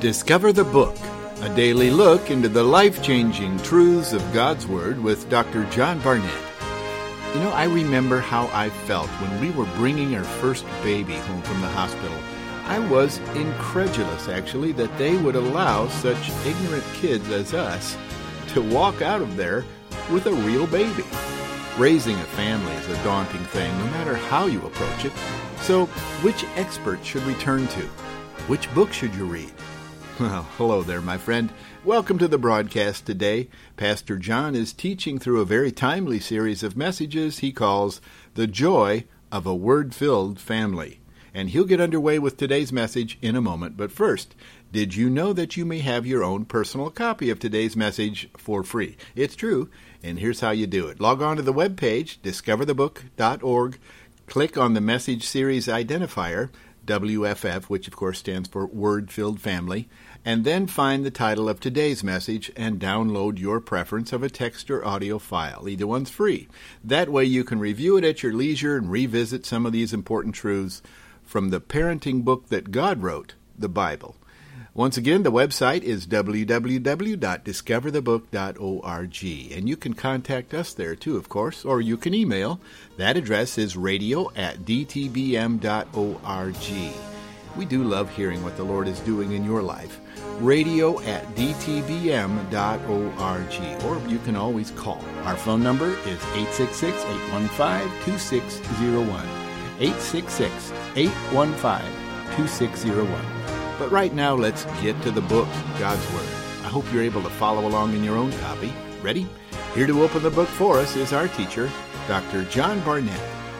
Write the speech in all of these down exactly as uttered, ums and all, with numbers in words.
Discover the Book, a daily look into the life-changing truths of God's Word with Doctor John Barnett. You know, I remember how I felt when we were bringing our first baby home from the hospital. I was incredulous, actually, that they would allow such ignorant kids as us to walk out of there with a real baby. Raising a family is a daunting thing, no matter how you approach it. So, which expert should we turn to? Which book should you read? Well, hello there, my friend. Welcome to the broadcast today. Pastor John is teaching through a very timely series of messages he calls The Joy of a Word-Filled Family. And he'll get underway with today's message in a moment. But first, did you know that you may have your own personal copy of today's message for free? It's true, and here's how you do it. Log on to the webpage, discover the book dot org, click on the message series identifier, W F F, which of course stands for Word-Filled Family, and then find the title of today's message and download your preference of a text or audio file. Either one's free. That way you can review it at your leisure and revisit some of these important truths from the parenting book that God wrote, the Bible. Once again, the website is w w w dot discover the book dot org, and you can contact us there too, of course, or you can email. That address is radio at d t b m dot org. We do love hearing what the Lord is doing in your life. radio at d t b m dot org, or you can always call. Our phone number is eight six six, eight one five, two six zero one, eight six six, eight one five, two six zero one. But right now, let's get to the book, God's Word. I hope you're able to follow along in your own copy. Ready? Here to open the book for us is our teacher, Doctor John Barnett.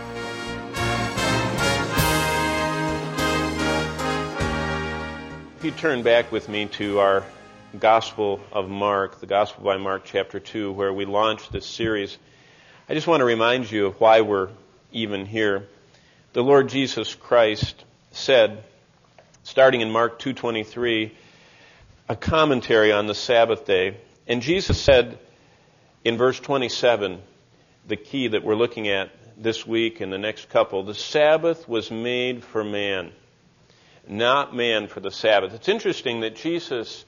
If you turn back with me to our Gospel of Mark, the Gospel by Mark chapter two, where we launched this series, I just want to remind you of why we're even here. The Lord Jesus Christ said, starting in Mark two twenty-three, a commentary on the Sabbath day. And Jesus said in verse twenty-seven, the key that we're looking at this week and the next couple, the Sabbath was made for man, not man for the Sabbath. It's interesting that Jesus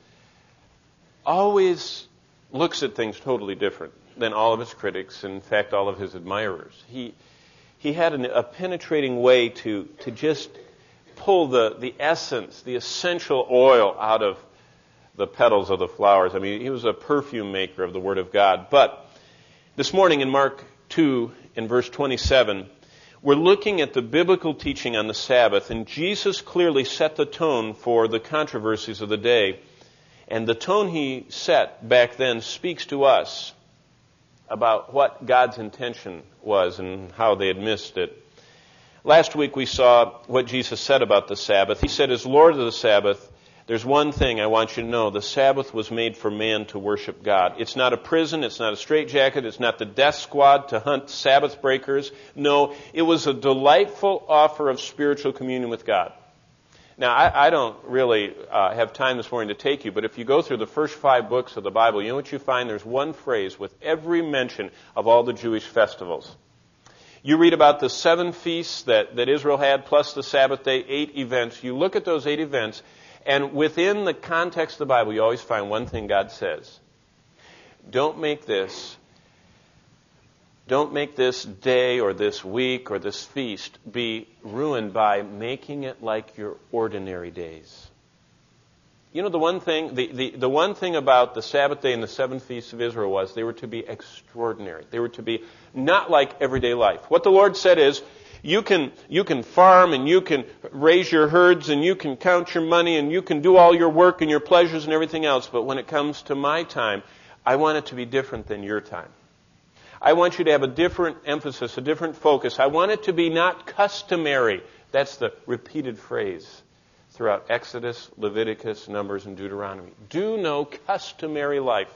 always looks at things totally different than all of his critics, in fact, all of his admirers. He he had an, a penetrating way to, to just pull the, the essence, the essential oil out of the petals of the flowers. I mean, he was a perfume maker of the Word of God. But this morning in Mark two, in verse twenty-seven, we're looking at the biblical teaching on the Sabbath, and Jesus clearly set the tone for the controversies of the day. And the tone he set back then speaks to us about what God's intention was and how they had missed it. Last week we saw what Jesus said about the Sabbath. He said, as Lord of the Sabbath, there's one thing I want you to know. The Sabbath was made for man to worship God. It's not a prison. It's not a straitjacket. It's not the death squad to hunt Sabbath breakers. No, it was a delightful offer of spiritual communion with God. Now, I, I don't really uh, have time this morning to take you, but if you go through the first five books of the Bible, you know what you find? There's one phrase with every mention of all the Jewish festivals. You read about the seven feasts that, that Israel had, plus the Sabbath day, eight events. You look at those eight events, and within the context of the Bible, you always find one thing God says. Don't make this, don't make this day or this week or this feast be ruined by making it like your ordinary days. You know, the one thing, the, the, the one thing about the Sabbath day and the seven feasts of Israel was they were to be extraordinary. They were to be not like everyday life. What the Lord said is, you can, you can farm and you can raise your herds and you can count your money and you can do all your work and your pleasures and everything else. But when it comes to my time, I want it to be different than your time. I want you to have a different emphasis, a different focus. I want it to be not customary. That's the repeated phrase throughout Exodus, Leviticus, Numbers, and Deuteronomy. Do no customary life.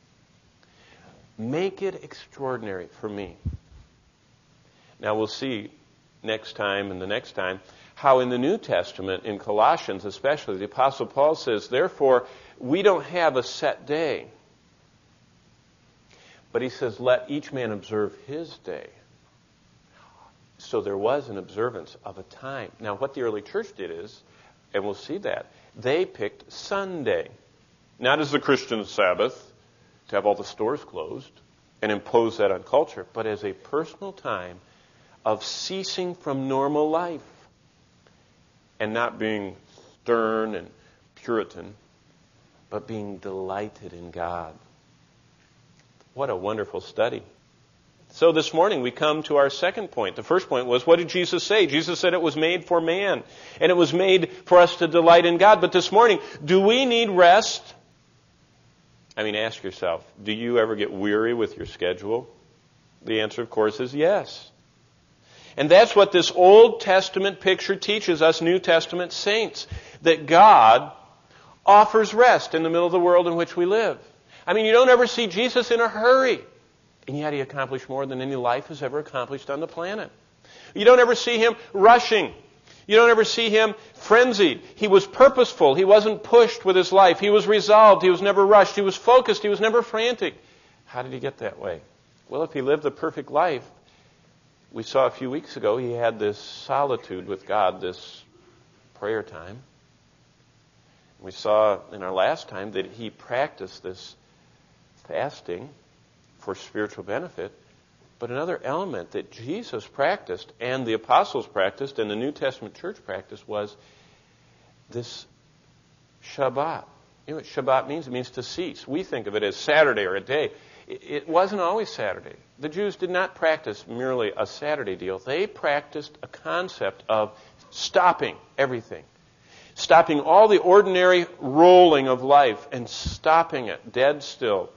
Make it extraordinary for me. Now we'll see next time and the next time how in the New Testament, in Colossians especially, the Apostle Paul says, therefore, we don't have a set day. But he says, let each man observe his day. So there was an observance of a time. Now what the early church did is, and we'll see that, They picked Sunday, not as the Christian Sabbath, to have all the stores closed and impose that on culture, but as a personal time of ceasing from normal life and not being stern and Puritan, but being delighted in God. What a wonderful study. So this morning we come to our second point. The first point was, what did Jesus say? Jesus said it was made for man, and it was made for us to delight in God. But this morning, do we need rest? I mean, ask yourself, do you ever get weary with your schedule? The answer, of course, is yes. And that's what this Old Testament picture teaches us New Testament saints, that God offers rest in the middle of the world in which we live. I mean, you don't ever see Jesus in a hurry. And yet he accomplished more than any life has ever accomplished on the planet. You don't ever see him rushing. You don't ever see him frenzied. He was purposeful. He wasn't pushed with his life. He was resolved. He was never rushed. He was focused. He was never frantic. How did he get that way? Well, if he lived the perfect life, we saw a few weeks ago he had this solitude with God, this prayer time. We saw in our last time that he practiced this fasting for spiritual benefit. But another element that Jesus practiced and the apostles practiced and the New Testament church practiced was this Shabbat. You know what Shabbat means? It means to cease. We think of it as Saturday or a day. It wasn't always Saturday. The Jews did not practice merely a Saturday deal. They practiced a concept of stopping everything. Stopping all the ordinary rolling of life and stopping it dead still.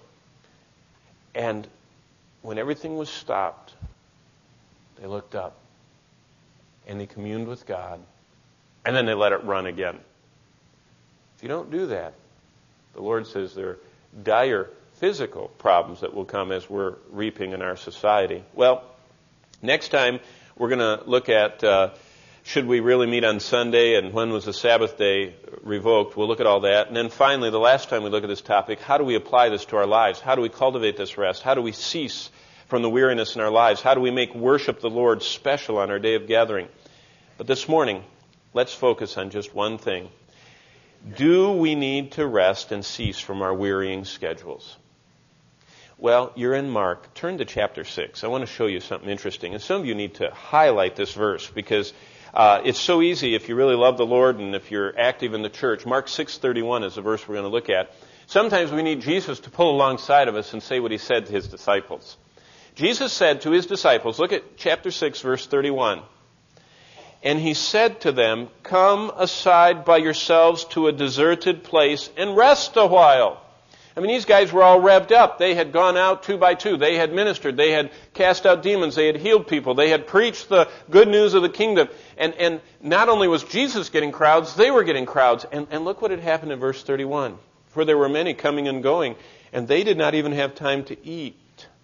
And when everything was stopped, they looked up and they communed with God, and then they let it run again. If you don't do that, the Lord says there are dire physical problems that will come as we're reaping in our society. Well, next time we're going to look at uh, should we really meet on Sunday and when was the Sabbath day revoked. We'll look at all that. And then finally, the last time we look at this topic, how do we apply this to our lives? How do we cultivate this rest? How do we cease from the weariness in our lives? How do we make worship the Lord special on our day of gathering? But this morning, let's focus on just one thing. Do we need to rest and cease from our wearying schedules? Well, you're in Mark. Turn to chapter six. I want to show you something interesting. And some of you need to highlight this verse because uh, it's so easy if you really love the Lord and if you're active in the church. Mark six thirty-one is the verse we're going to look at. Sometimes we need Jesus to pull alongside of us and say what he said to his disciples. Jesus said to his disciples, look at chapter six, verse thirty-one. And he said to them, come aside by yourselves to a deserted place and rest a while. I mean, these guys were all revved up. They had gone out two by two. They had ministered. They had cast out demons. They had healed people. They had preached the good news of the kingdom. And, and not only was Jesus getting crowds, they were getting crowds. And, and look what had happened in verse thirty-one. For there were many coming and going, and they did not even have time to eat.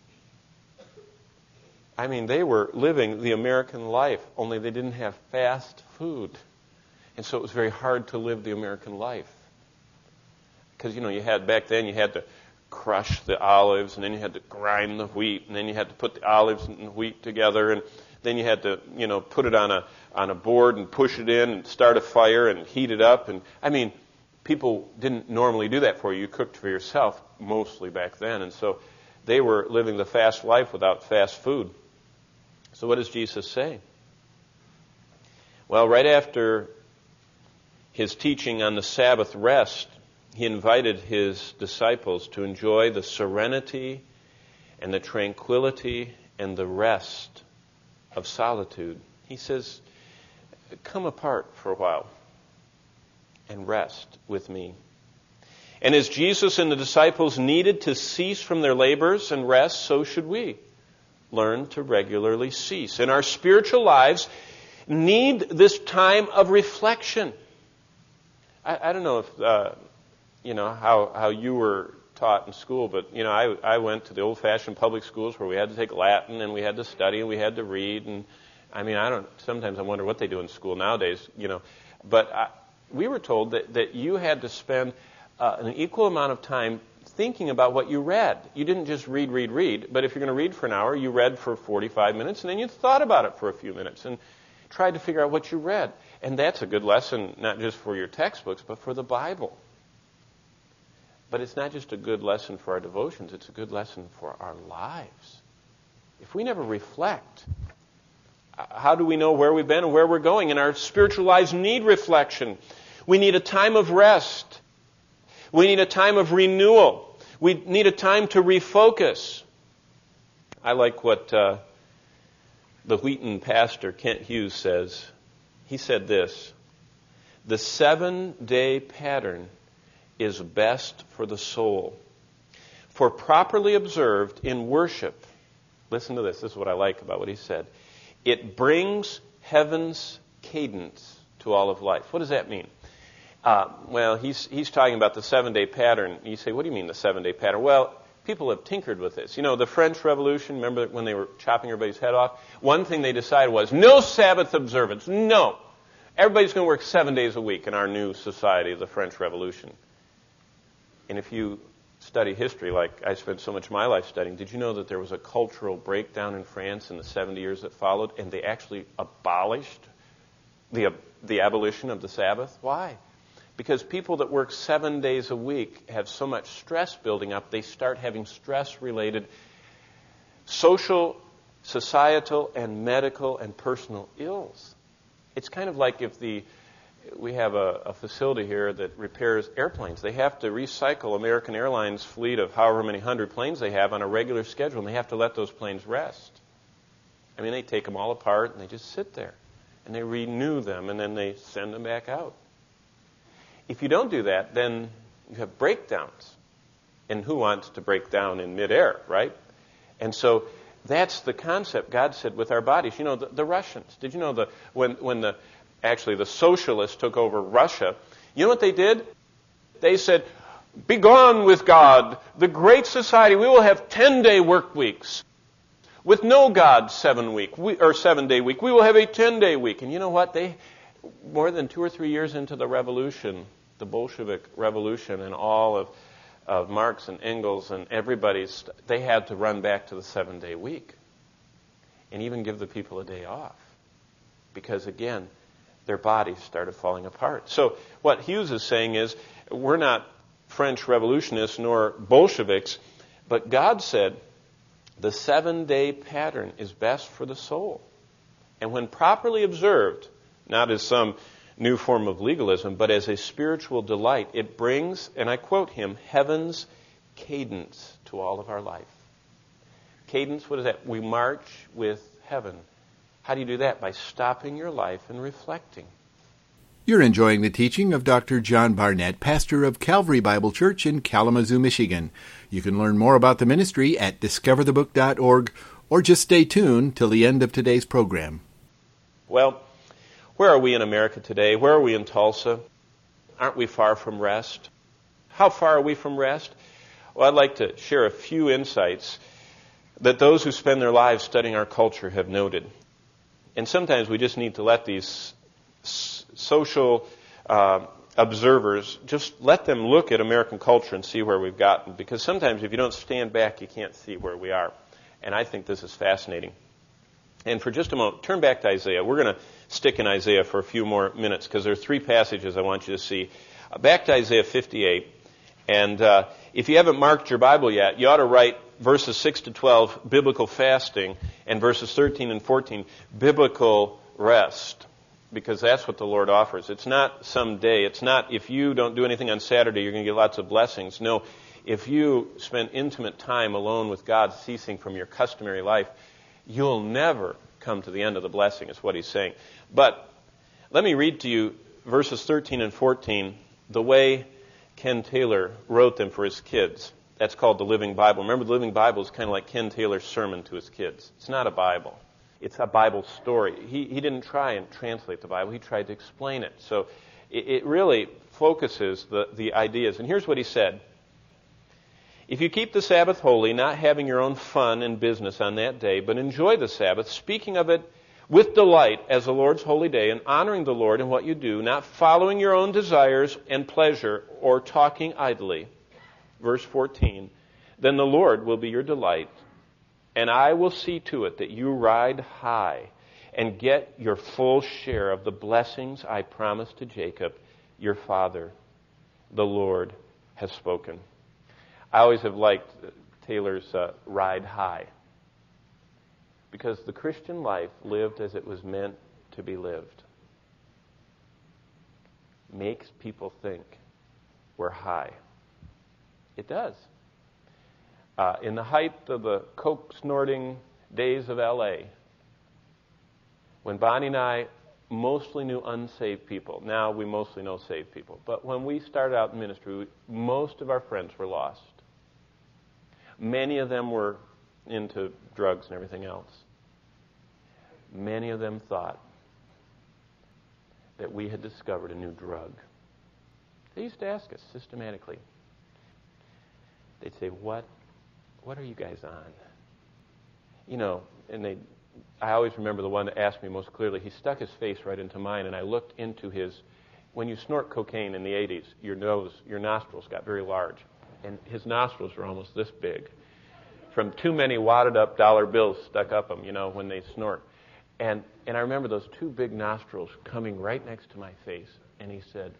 I mean, they were living the American life, only they didn't have fast food. And so it was very hard to live the American life. Because, you know, you had, back then, you had to crush the olives, and then you had to grind the wheat, and then you had to put the olives and the wheat together, and then you had to, you know, put it on a on a board and push it in and start a fire and heat it up. And, I mean, people didn't normally do that for you. You cooked for yourself mostly back then. And so they were living the fast life without fast food. So what does Jesus say? Well, right after his teaching on the Sabbath rest, he invited his disciples to enjoy the serenity and the tranquility and the rest of solitude. He says, come apart for a while and rest with me. And as Jesus and the disciples needed to cease from their labors and rest, so should we learn to regularly cease. And our spiritual lives need this time of reflection. I, I don't know if... Uh, you know, how, how you were taught in school, but, you know, I, I went to the old-fashioned public schools where we had to take Latin and we had to study and we had to read. And, I mean, I don't, sometimes I wonder what they do in school nowadays, you know. But I, we were told that, that you had to spend uh, an equal amount of time thinking about what you read. You didn't just read, read, read. But if you're going to read for an hour, you read for forty-five minutes, and then you thought about it for a few minutes and tried to figure out what you read. And that's a good lesson, not just for your textbooks, but for the Bible. But it's not just a good lesson for our devotions, it's a good lesson for our lives. If we never reflect, how do we know where we've been and where we're going? And our spiritual lives need reflection. We need a time of rest. We need a time of renewal. We need a time to refocus. I like what uh, the Wheaton pastor, Kent Hughes, says. He said this: the seven-day pattern is best for the soul. For properly observed in worship, listen to this, this is what I like about what he said, it brings heaven's cadence to all of life. What does that mean? Uh, well, he's he's talking about the seven-day pattern. You say, what do you mean the seven-day pattern? Well, people have tinkered with this. You know, the French Revolution, remember when they were chopping everybody's head off? One thing they decided was no Sabbath observance. No. Everybody's going to work seven days a week in our new society of the French Revolution. And if you study history, like I spent so much of my life studying, did you know that there was a cultural breakdown in France in the seventy years that followed, and they actually abolished the, the abolition of the Sabbath? Why? Because people that work seven days a week have so much stress building up, they start having stress-related social, societal, and medical and personal ills. It's kind of like if the we have a, a facility here that repairs airplanes. They have to recycle American Airlines' fleet of however many hundred planes they have on a regular schedule, and they have to let those planes rest. I mean, they take them all apart, and they just sit there. And they renew them, and then they send them back out. If you don't do that, then you have breakdowns. And who wants to break down in midair, right? And so that's the concept God said with our bodies. You know, the, the Russians, did you know the when when the actually the socialists took over Russia, you know what they did? They said, "Begone with God, the great society, we will have ten-day work weeks. With no God, seven week we, or seven-day week, we will have a ten-day week." And you know what? They more than two or three years into the revolution, the Bolshevik Revolution, and all of of Marx and Engels and everybody's, they had to run back to the seven-day week and even give the people a day off because, again, their bodies started falling apart. So what Hughes is saying is, we're not French revolutionists nor Bolsheviks, but God said the seven-day pattern is best for the soul. And when properly observed, not as some new form of legalism, but as a spiritual delight, it brings, and I quote him, heaven's cadence to all of our life. Cadence, what is that? We march with heaven. How do you do that? By stopping your life and reflecting. You're enjoying the teaching of Doctor John Barnett, pastor of Calvary Bible Church in Kalamazoo, Michigan. You can learn more about the ministry at discover the book dot org, or just stay tuned till the end of today's program. Well, where are we in America today? Where are we in Tulsa? Aren't we far from rest? How far are we from rest? Well, I'd like to share a few insights that those who spend their lives studying our culture have noted. And sometimes we just need to let these s- social uh, observers, just let them look at American culture and see where we've gotten. Because sometimes if you don't stand back, you can't see where we are. And I think this is fascinating. And for just a moment, turn back to Isaiah. We're going to stick in Isaiah for a few more minutes because there are three passages I want you to see. Uh, back to Isaiah fifty-eight. And uh, if you haven't marked your Bible yet, you ought to write verses six to twelve, biblical fasting, and verses thirteen and fourteen, biblical rest. Because that's what the Lord offers. It's not some day. It's not if you don't do anything on Saturday, you're going to get lots of blessings. No, if you spend intimate time alone with God, ceasing from your customary life, you'll never come to the end of the blessing, is what he's saying. But let me read to you verses thirteen and fourteen, the way Ken Taylor wrote them for his kids. That's called the Living Bible. Remember, the Living Bible is kind of like Ken Taylor's sermon to his kids. It's not a Bible. It's a Bible story. He he didn't try and translate the Bible. He tried to explain it. So it, it really focuses the, the ideas. And here's what he said. If you keep the Sabbath holy, not having your own fun and business on that day, but enjoy the Sabbath, speaking of it with delight as the Lord's holy day, and honoring the Lord in what you do, not following your own desires and pleasure or talking idly, verse fourteen, then the Lord will be your delight, and I will see to it that you ride high and get your full share of the blessings I promised to Jacob, your father. The Lord has spoken. I always have liked Taylor's uh, Ride High, because the Christian life lived as it was meant to be lived makes people think we're high. It does. Uh, in the height of the coke-snorting days of L A, when Bonnie and I mostly knew unsaved people, now we mostly know saved people, but when we started out in ministry, most of our friends were lost. Many of them were into drugs and everything else. Many of them thought that we had discovered a new drug. They used to ask us systematically. They'd say, what, what are you guys on? You know, and they, I always remember the one that asked me most clearly. He stuck his face right into mine, and I looked into his, when you snort cocaine in the eighties, your nose, your nostrils got very large. And his nostrils were almost this big, from too many wadded up dollar bills stuck up them, you know, when they snort. And and I remember those two big nostrils coming right next to my face. And he said,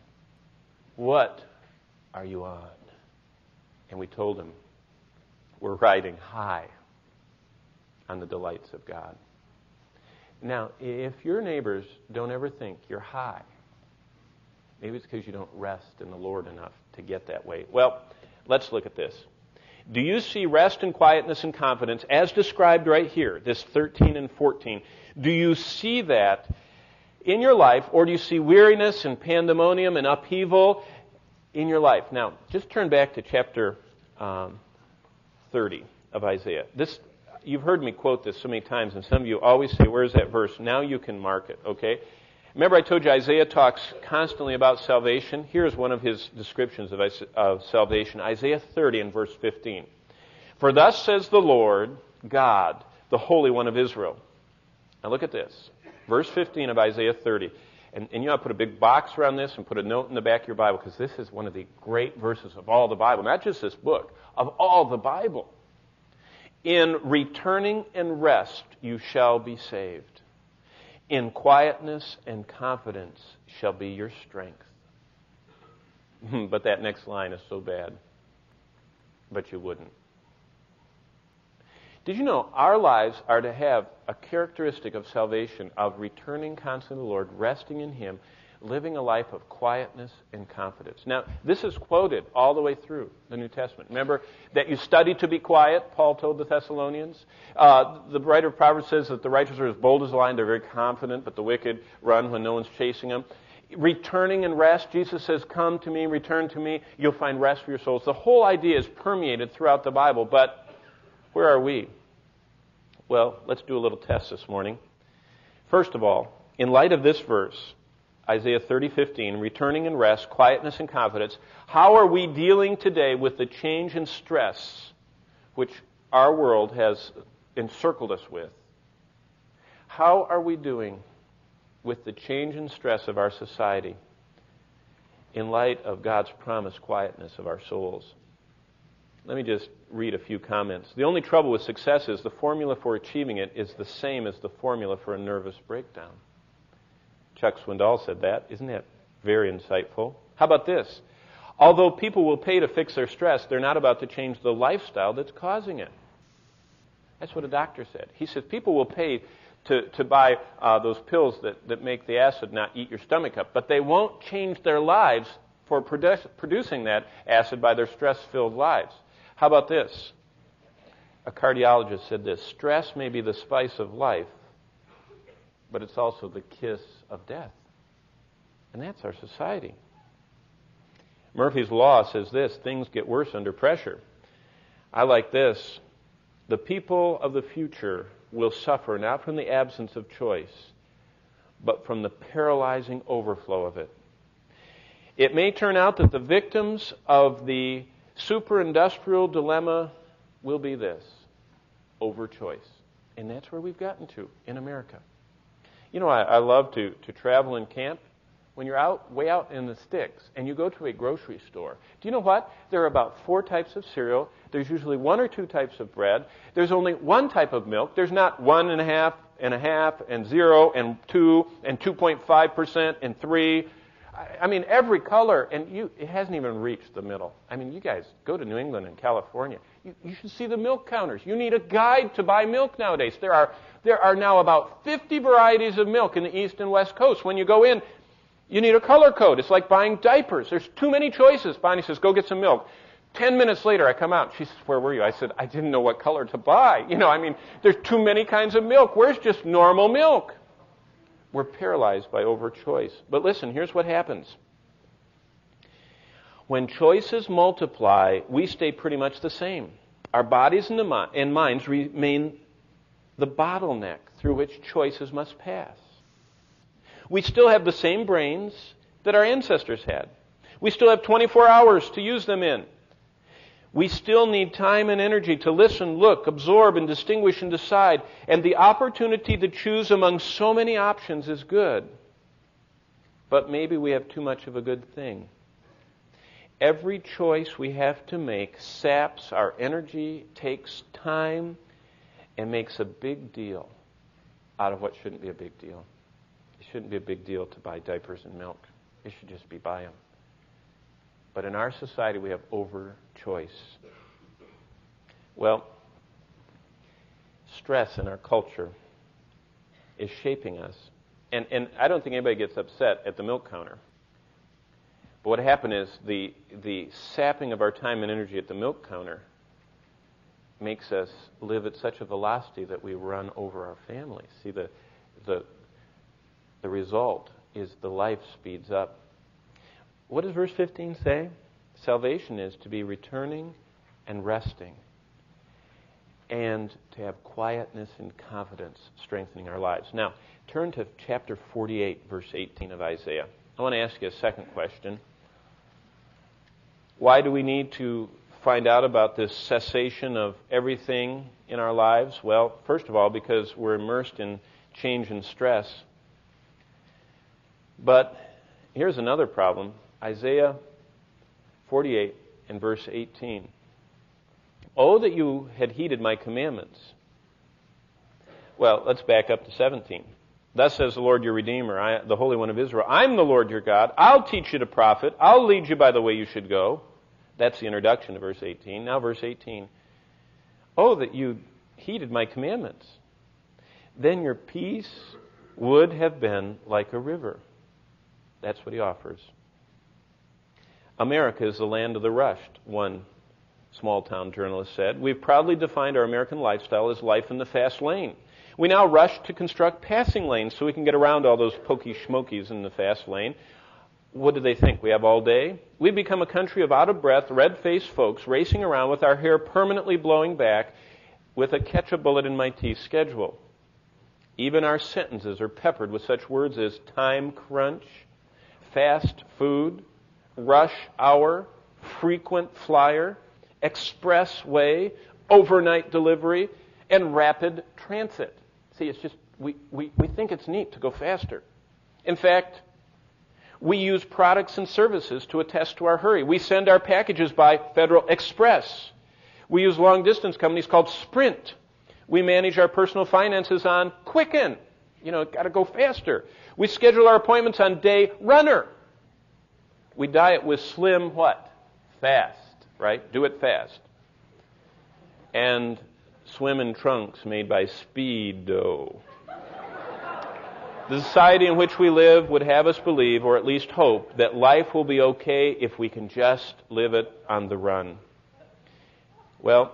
what are you on? And we told him, we're riding high on the delights of God. Now, if your neighbors don't ever think you're high, maybe it's because you don't rest in the Lord enough to get that way. Well, let's look at this. Do you see rest and quietness and confidence as described right here, this thirteen and fourteen? Do you see that in your life, or do you see weariness and pandemonium and upheaval in your life? Now, just turn back to chapter um, thirty of Isaiah. This, you've heard me quote this so many times, and some of you always say, where's that verse? Now you can mark it, okay? Remember I told you Isaiah talks constantly about salvation? Here's one of his descriptions of, of salvation. Isaiah thirty and verse fifteen. For thus says the Lord God, the Holy One of Israel. Now look at this. Verse fifteen of Isaiah thirty. And, and you know, I put a big box around this and put a note in the back of your Bible, because this is one of the great verses of all the Bible. Not just this book, of all the Bible. In returning and rest you shall be saved. In quietness and confidence shall be your strength. But that next line is so bad. But you wouldn't. Did you know our lives are to have a characteristic of salvation, of returning constantly to the Lord, resting in Him, living a life of quietness and confidence. Now, this is quoted all the way through the New Testament. Remember that you study to be quiet, Paul told the Thessalonians. Uh, the writer of Proverbs says that the righteous are as bold as a lion, they're very confident, but the wicked run when no one's chasing them. Returning and rest, Jesus says, come to me, return to me, you'll find rest for your souls. The whole idea is permeated throughout the Bible, but where are we? Well, let's do a little test this morning. First of all, in light of this verse, Isaiah thirty fifteen, returning and rest, quietness and confidence, how are we dealing today with the change and stress which our world has encircled us with? How are we doing with the change and stress of our society in light of God's promised quietness of our souls? Let me just read a few comments. The only trouble with success is the formula for achieving it is the same as the formula for a nervous breakdown. Chuck Swindoll said that. Isn't that very insightful? How about this? Although people will pay to fix their stress, they're not about to change the lifestyle that's causing it. That's what a doctor said. He said people will pay to, to buy uh, those pills that, that make the acid not eat your stomach up, but they won't change their lives for produ- producing that acid by their stress-filled lives. How about this? A cardiologist said this: stress may be the spice of life, but it's also the kiss of death. And that's our society. Murphy's Law says this: things get worse under pressure. I like this: the people of the future will suffer not from the absence of choice, but from the paralyzing overflow of it. It may turn out that the victims of the super-industrial dilemma will be this: over-choice. And that's where we've gotten to in America. You know, I, I love to, to travel and camp. When you're out, way out in the sticks, and you go to a grocery store, do you know what? There are about four types of cereal. There's usually one or two types of bread. There's only one type of milk. There's not one and a half and a half and zero and two and two point five percent and three. I, I mean, every color, and you it hasn't even reached the middle. I mean, you guys go to New England and California. You, you should see the milk counters. You need a guide to buy milk nowadays. There are there are now about fifty varieties of milk in the East and West Coast. When you go in, you need a color code. It's like buying diapers. There's too many choices. Bonnie says, go get some milk. Ten minutes later, I come out. She says, where were you? I said, I didn't know what color to buy. You know, I mean, there's too many kinds of milk. Where's just normal milk? We're paralyzed by overchoice. But listen, here's what happens. When choices multiply, we stay pretty much the same. Our bodies and, the mi- and minds remain the bottleneck through which choices must pass. We still have the same brains that our ancestors had. We still have twenty-four hours to use them in. We still need time and energy to listen, look, absorb, and distinguish and decide. And the opportunity to choose among so many options is good. But maybe we have too much of a good thing. Every choice we have to make saps our energy, takes time, and makes a big deal out of what shouldn't be a big deal. It shouldn't be a big deal to buy diapers and milk. It should just be buy them. But in our society, we have over-choice. Well, stress in our culture is shaping us. And, and I don't think anybody gets upset at the milk counter. But what happened is the, the sapping of our time and energy at the milk counter makes us live at such a velocity that we run over our families. See, the, the, the result is the life speeds up. What does verse fifteen say? Salvation is to be returning and resting, and to have quietness and confidence strengthening our lives. Now, turn to chapter forty-eight, verse eighteen of Isaiah. I want to ask you a second question. Why do we need to find out about this cessation of everything in our lives? Well, first of all, because we're immersed in change and stress. But here's another problem. Isaiah forty-eight and verse eighteen. Oh, that you had heeded my commandments. Well, let's back up to seventeen. Thus says the Lord your Redeemer, I, the Holy One of Israel, I'm the Lord your God. I'll teach you to profit. I'll lead you by the way you should go. That's the introduction to verse eighteen. Now verse eighteen. Oh, that you heeded my commandments. Then your peace would have been like a river. That's what he offers. America is the land of the rushed, one small-town journalist said. We've proudly defined our American lifestyle as life in the fast lane. We now rush to construct passing lanes so we can get around all those pokey schmokies in the fast lane. What do they think? We have all day? We've become a country of out-of-breath, red-faced folks racing around with our hair permanently blowing back with a catch-a-bullet-in-my-teeth schedule. Even our sentences are peppered with such words as time crunch, fast food, rush hour, frequent flyer, expressway, overnight delivery, and rapid transit. See, it's just, we, we, we think it's neat to go faster. In fact, we use products and services to attest to our hurry. We send our packages by Federal Express. We use long-distance companies called Sprint. We manage our personal finances on Quicken. You know, got to go faster. We schedule our appointments on Day Runner. We diet with Slim what? Fast, right? Do it fast. And swim in trunks made by Speedo. The society in which we live would have us believe, or at least hope, that life will be okay if we can just live it on the run. Well,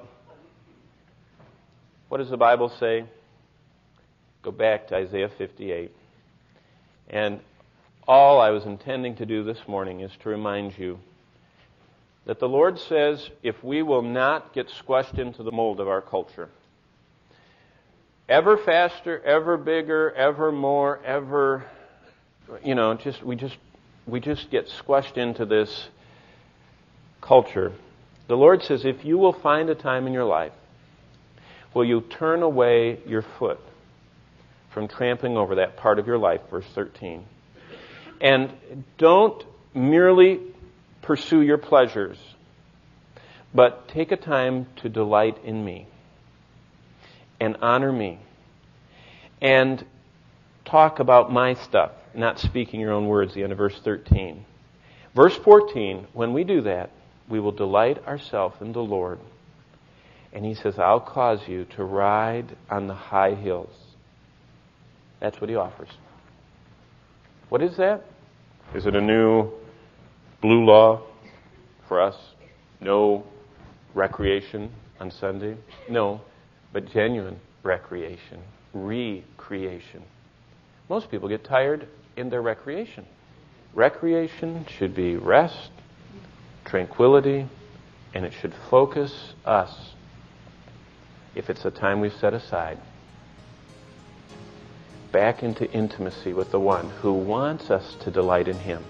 what does the Bible say? Go back to Isaiah fifty-eight. And all I was intending to do this morning is to remind you that the Lord says if we will not get squashed into the mold of our culture, ever faster, ever bigger, ever more, ever, you know, just we just we just get squashed into this culture. The Lord says if you will find a time in your life, will you turn away your foot from trampling over that part of your life, verse thirteen. And don't merely pursue your pleasures, but take a time to delight in me and honor me and talk about my stuff, not speaking your own words, the end of verse thirteen. Verse fourteen, when we do that, we will delight ourselves in the Lord. And he says, I'll cause you to ride on the high hills. That's what he offers. What is that? Is it a new blue law for us? No recreation on Sunday? No, but genuine recreation, recreation. Most people get tired in their recreation. Recreation should be rest, tranquility, and it should focus us, if it's a time we've set aside, back into intimacy with the one who wants us to delight in him.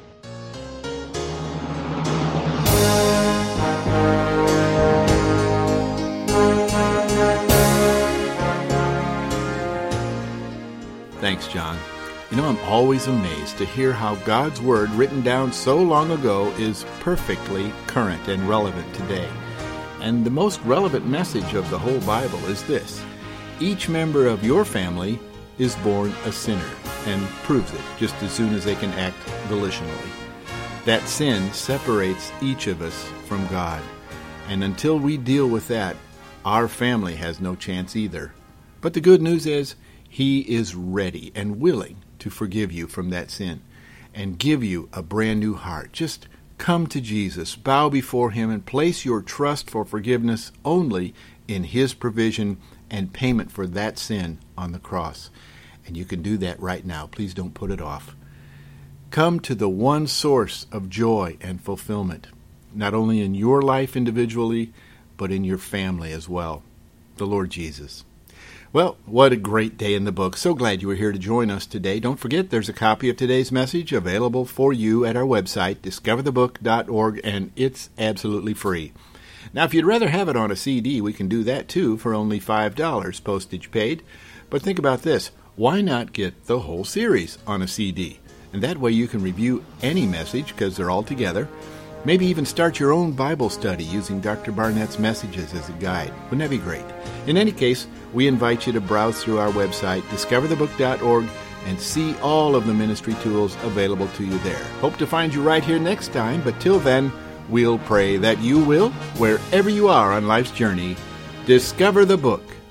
Thanks, John. You know, I'm always amazed to hear how God's Word, written down so long ago, is perfectly current and relevant today. And the most relevant message of the whole Bible is this: each member of your family is born a sinner, and proves it just as soon as they can act volitionally. That sin separates each of us from God. And until we deal with that, our family has no chance either. But the good news is, he is ready and willing to forgive you from that sin and give you a brand new heart. Just come to Jesus, bow before him, and place your trust for forgiveness only in his provision and payment for that sin on the cross. And you can do that right now. Please don't put it off. Come to the one source of joy and fulfillment, not only in your life individually, but in your family as well, the Lord Jesus. Well, what a great day in the book. So glad you were here to join us today. Don't forget, there's a copy of today's message available for you at our website, discover the book dot org, and it's absolutely free. Now, if you'd rather have it on a C D, we can do that too for only five dollars, postage paid. But think about this. Why not get the whole series on a C D? And that way you can review any message because they're all together. Maybe even start your own Bible study using Doctor Barnett's messages as a guide. Wouldn't that be great? In any case, we invite you to browse through our website, discover the book dot org, and see all of the ministry tools available to you there. Hope to find you right here next time, but till then, we'll pray that you will, wherever you are on life's journey, discover the book